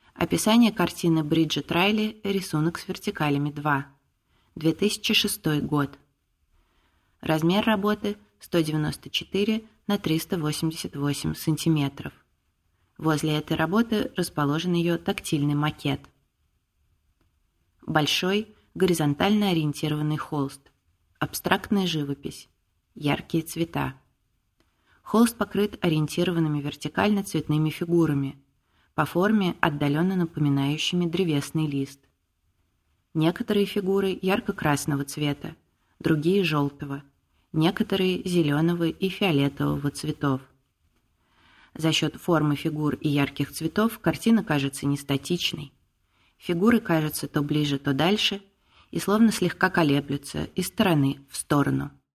Описание картины Бриджит Райли «Рисунок с вертикалями 2». 2006 год. Размер работы 194 на 388 сантиметров. Возле этой работы расположен ее тактильный макет. Большой, горизонтально ориентированный холст. Абстрактная живопись. Яркие цвета. Холст покрыт ориентированными вертикально цветными фигурами, по форме отдаленно напоминающими древесный лист. Некоторые фигуры ярко-красного цвета, другие – желтого, некоторые – зеленого и фиолетового цветов. За счет формы фигур и ярких цветов картина кажется нестатичной. Фигуры кажутся то ближе, то дальше и словно слегка колеблются из стороны в сторону.